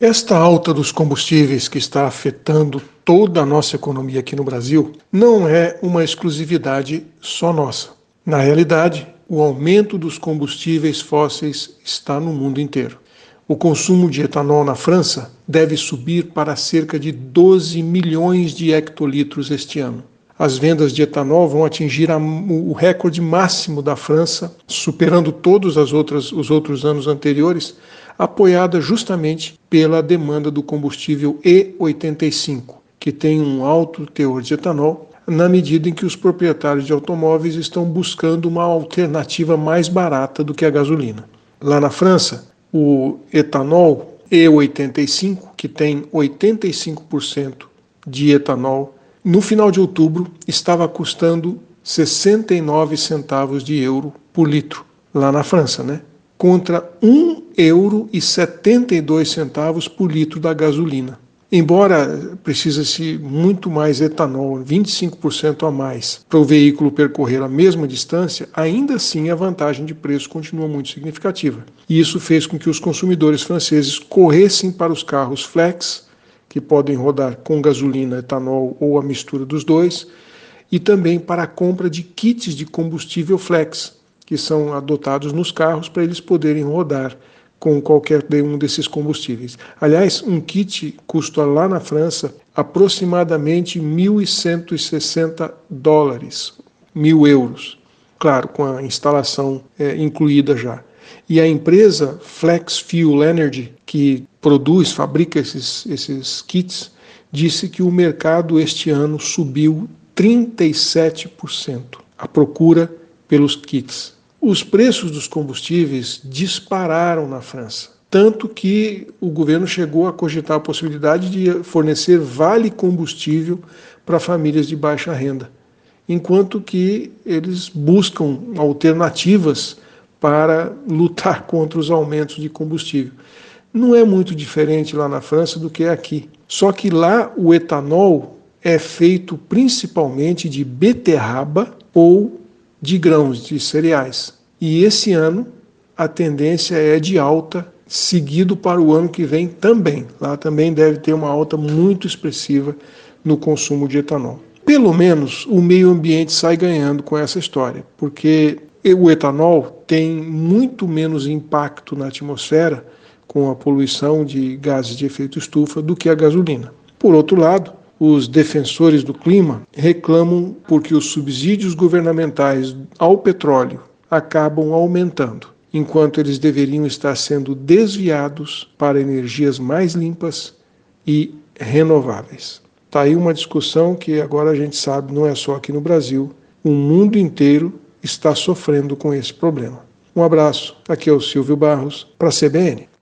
Esta alta dos combustíveis que está afetando toda a nossa economia aqui no Brasil não é uma exclusividade só nossa. Na realidade, o aumento dos combustíveis fósseis está no mundo inteiro. O consumo de etanol na França deve subir para cerca de 12 milhões de hectolitros este ano. As vendas de etanol vão atingir o recorde máximo da França, superando todos os outros anos anteriores, apoiada justamente pela demanda do combustível E85, que tem um alto teor de etanol, na medida em que os proprietários de automóveis estão buscando uma alternativa mais barata do que a gasolina. Lá na França, o etanol E85, que tem 85% de etanol, no final de outubro estava custando 69 centavos de euro por litro, lá na França, contra 1,72 € por litro da gasolina. Embora precise-se muito mais etanol, 25% a mais, para o veículo percorrer a mesma distância, ainda assim a vantagem de preço continua muito significativa. E isso fez com que os consumidores franceses corressem para os carros flex, que podem rodar com gasolina, etanol ou a mistura dos dois, e também para a compra de kits de combustível flex, que são adotados nos carros para eles poderem rodar com qualquer um desses combustíveis. Aliás, um kit custa lá na França aproximadamente $1.160, 1.000 euros, claro, com a instalação incluída já. E a empresa Flex Fuel Energy, que fabrica esses kits, disse que o mercado este ano subiu 37%, a procura pelos kits. Os preços dos combustíveis dispararam na França, tanto que o governo chegou a cogitar a possibilidade de fornecer vale combustível para famílias de baixa renda, enquanto que eles buscam alternativas para lutar contra os aumentos de combustível. Não é muito diferente lá na França do que é aqui. Só que lá o etanol é feito principalmente de beterraba ou de grãos, de cereais. E esse ano a tendência é de alta, seguido para o ano que vem também. Lá também deve ter uma alta muito expressiva no consumo de etanol. Pelo menos o meio ambiente sai ganhando com essa história, porque o etanol tem muito menos impacto na atmosfera com a poluição de gases de efeito estufa do que a gasolina. Por outro lado, os defensores do clima reclamam porque os subsídios governamentais ao petróleo acabam aumentando, enquanto eles deveriam estar sendo desviados para energias mais limpas e renováveis. Está aí uma discussão que agora a gente sabe não é só aqui no Brasil, o mundo inteiro está sofrendo com esse problema. Um abraço, aqui é o Silvio Barros, para a CBN.